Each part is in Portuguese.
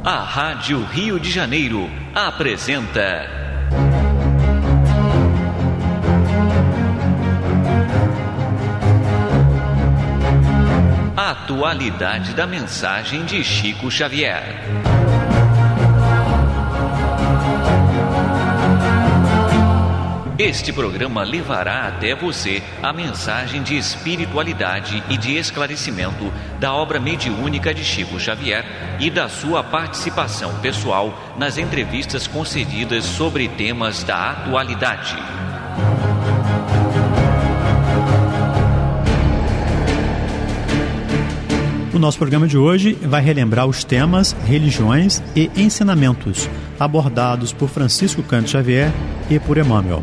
A Rádio Rio de Janeiro apresenta a atualidade da mensagem de Chico Xavier. Este programa levará até você a mensagem de espiritualidade e de esclarecimento da obra mediúnica de Chico Xavier e da sua participação pessoal nas entrevistas concedidas sobre temas da atualidade. O nosso programa de hoje vai relembrar os temas, religiões e ensinamentos abordados por Francisco Cândido Xavier e por Emmanuel.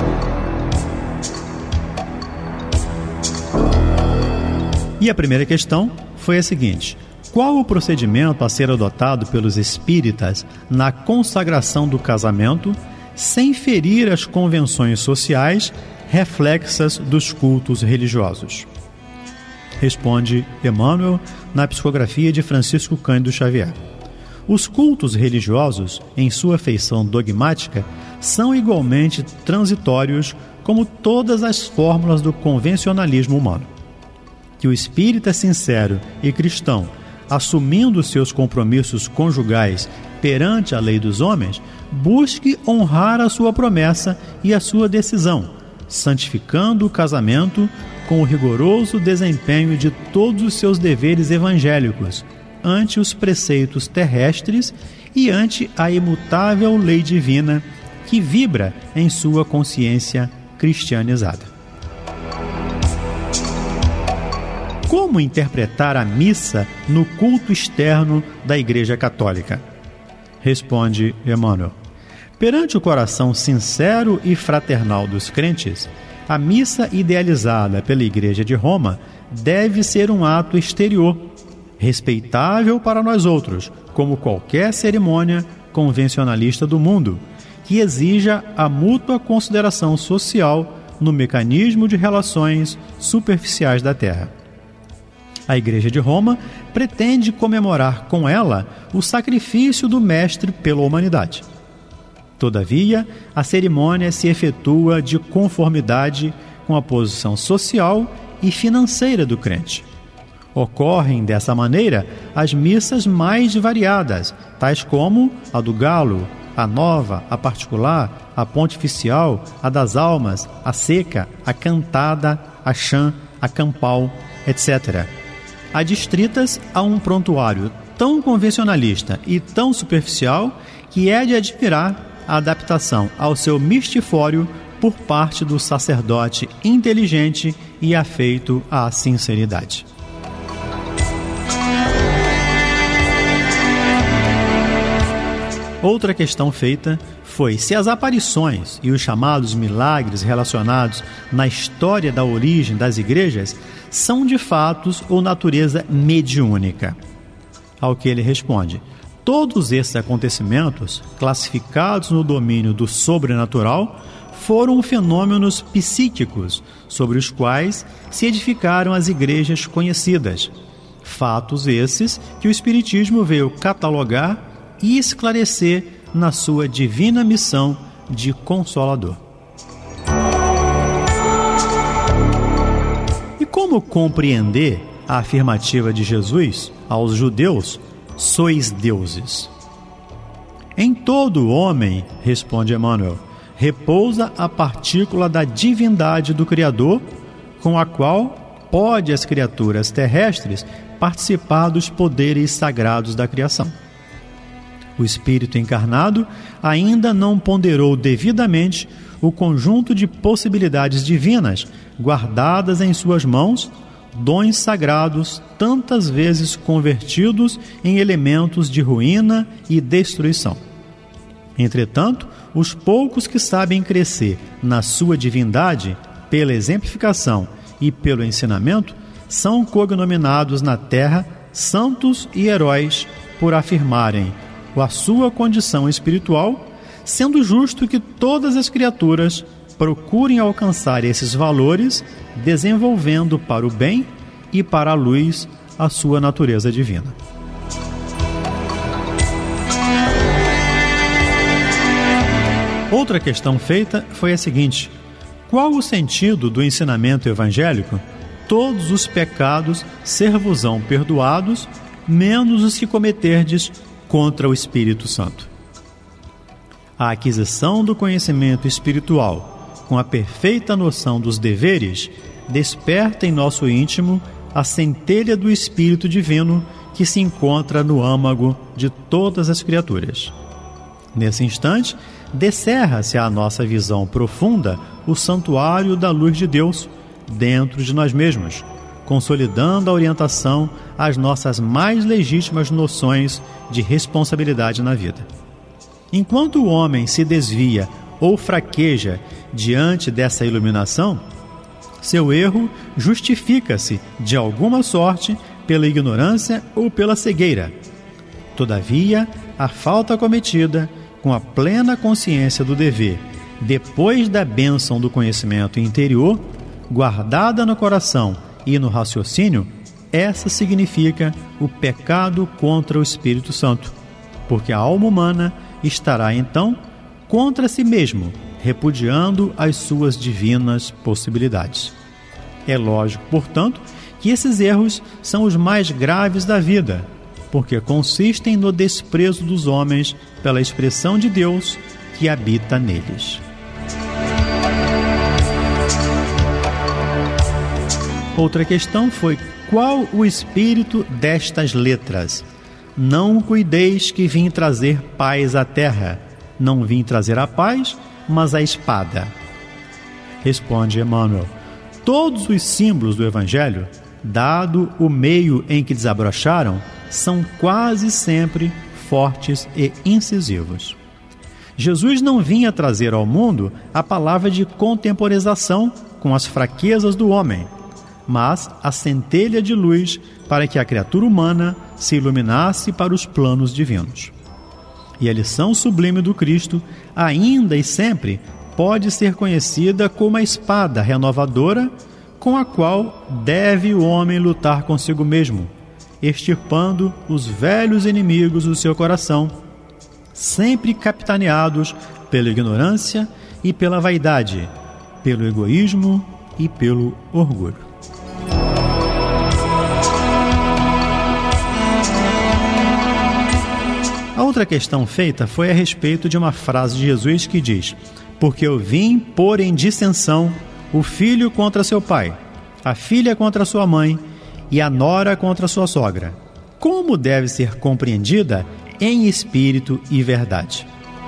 E a primeira questão foi a seguinte: qual o procedimento a ser adotado pelos espíritas na consagração do casamento sem ferir as convenções sociais reflexas dos cultos religiosos? Responde Emmanuel na psicografia de Francisco Cândido Xavier. Os cultos religiosos, em sua feição dogmática, são igualmente transitórios como todas as fórmulas do convencionalismo humano. Que o espírita sincero e cristão, assumindo seus compromissos conjugais perante a lei dos homens, busque honrar a sua promessa e a sua decisão, santificando o casamento com o rigoroso desempenho de todos os seus deveres evangélicos ante os preceitos terrestres e ante a imutável lei divina que vibra em sua consciência cristianizada. Como interpretar a missa no culto externo da Igreja Católica? Responde Emmanuel. Perante o coração sincero e fraternal dos crentes, a missa idealizada pela Igreja de Roma deve ser um ato exterior, respeitável para nós outros, como qualquer cerimônia convencionalista do mundo, que exija a mútua consideração social no mecanismo de relações superficiais da Terra. A Igreja de Roma pretende comemorar com ela o sacrifício do Mestre pela humanidade. Todavia, a cerimônia se efetua de conformidade com a posição social e financeira do crente. Ocorrem dessa maneira as missas mais variadas, tais como a do galo, a nova, a particular, a pontificial, a das almas, a seca, a cantada, a chã, a campal, etc. Adstritas a um prontuário tão convencionalista e tão superficial que é de admirar a adaptação ao seu mistifório por parte do sacerdote inteligente e afeito à sinceridade. Outra questão feita foi se as aparições e os chamados milagres relacionados na história da origem das igrejas são de fatos ou natureza mediúnica. Ao que ele responde: todos esses acontecimentos, classificados no domínio do sobrenatural, foram fenômenos psíquicos sobre os quais se edificaram as igrejas conhecidas. Fatos esses que o Espiritismo veio catalogar e esclarecer na sua divina missão de Consolador. E como compreender a afirmativa de Jesus aos judeus: sois deuses? Em todo homem, responde Emmanuel, repousa a partícula da divindade do Criador, com a qual pode as criaturas terrestres participar dos poderes sagrados da criação. O Espírito encarnado ainda não ponderou devidamente o conjunto de possibilidades divinas guardadas em suas mãos, dons sagrados tantas vezes convertidos em elementos de ruína e destruição. Entretanto, os poucos que sabem crescer na sua divindade, pela exemplificação e pelo ensinamento, são cognominados na terra santos e heróis por afirmarem a sua condição espiritual, sendo justo que todas as criaturas procurem alcançar esses valores, desenvolvendo para o bem e para a luz a sua natureza divina. Outra questão feita foi a seguinte: qual o sentido do ensinamento evangélico? Todos os pecados ser-vos-ão perdoados, menos os que cometerdes contra o Espírito Santo. A aquisição do conhecimento espiritual, com a perfeita noção dos deveres, desperta em nosso íntimo a centelha do Espírito Divino que se encontra no âmago de todas as criaturas. Nesse instante, descerra-se à nossa visão profunda o santuário da luz de Deus dentro de nós mesmos, consolidando a orientação às nossas mais legítimas noções de responsabilidade na vida. Enquanto o homem se desvia ou fraqueja diante dessa iluminação, seu erro justifica-se de alguma sorte pela ignorância ou pela cegueira. Todavia, a falta cometida, com a plena consciência do dever, depois da bênção do conhecimento interior, guardada no coração e no raciocínio, essa significa o pecado contra o Espírito Santo, porque a alma humana estará então contra si mesmo, repudiando as suas divinas possibilidades. É lógico, portanto, que esses erros são os mais graves da vida, porque consistem no desprezo dos homens pela expressão de Deus que habita neles. Outra questão foi: qual o espírito destas letras? Não cuideis que vim trazer paz à terra. Não vim trazer a paz, mas a espada. Responde Emmanuel: todos os símbolos do Evangelho, dado o meio em que desabrocharam, são quase sempre fortes e incisivos. Jesus não vinha trazer ao mundo a palavra de contemporização com as fraquezas do homem, mas a centelha de luz para que a criatura humana se iluminasse para os planos divinos. E a lição sublime do Cristo, ainda e sempre, pode ser conhecida como a espada renovadora com a qual deve o homem lutar consigo mesmo, extirpando os velhos inimigos do seu coração, sempre capitaneados pela ignorância e pela vaidade, pelo egoísmo e pelo orgulho. A outra questão feita foi a respeito de uma frase de Jesus que diz: porque eu vim pôr em dissensão o filho contra seu pai, a filha contra sua mãe e a nora contra sua sogra. Como deve ser compreendida em espírito e verdade?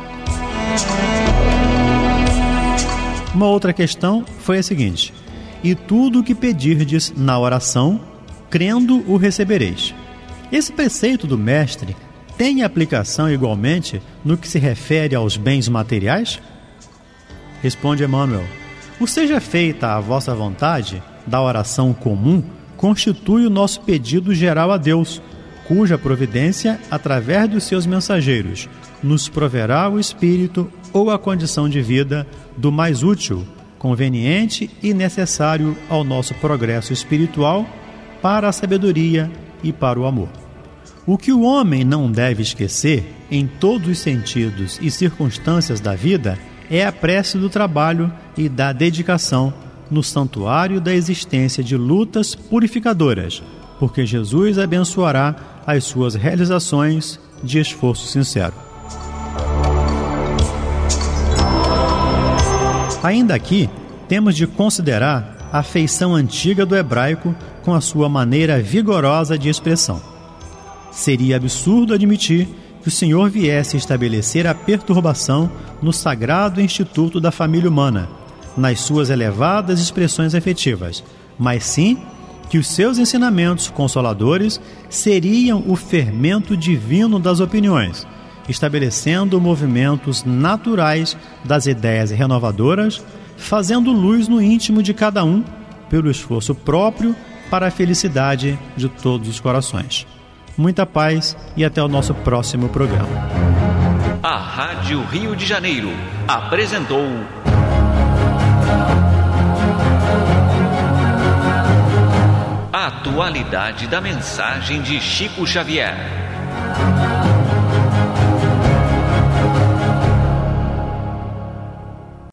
Uma outra questão foi a seguinte: e tudo o que pedirdes na oração, crendo o recebereis. Esse preceito do Mestre tem aplicação igualmente no que se refere aos bens materiais? Responde Emmanuel: o seja feita a vossa vontade, da oração comum, constitui o nosso pedido geral a Deus, cuja providência, através dos seus mensageiros, nos proverá o espírito ou a condição de vida do mais útil, conveniente e necessário ao nosso progresso espiritual, para a sabedoria e para o amor. O que o homem não deve esquecer, em todos os sentidos e circunstâncias da vida, é a prece do trabalho e da dedicação no santuário da existência de lutas purificadoras, porque Jesus abençoará as suas realizações de esforço sincero. Ainda aqui, temos de considerar a feição antiga do hebraico com a sua maneira vigorosa de expressão. Seria absurdo admitir que o Senhor viesse estabelecer a perturbação no sagrado instituto da família humana, nas suas elevadas expressões afetivas, mas sim que os seus ensinamentos consoladores seriam o fermento divino das opiniões, estabelecendo movimentos naturais das ideias renovadoras, fazendo luz no íntimo de cada um, pelo esforço próprio para a felicidade de todos os corações. Muita paz e até o nosso próximo programa. A Rádio Rio de Janeiro apresentou a atualidade da mensagem de Chico Xavier.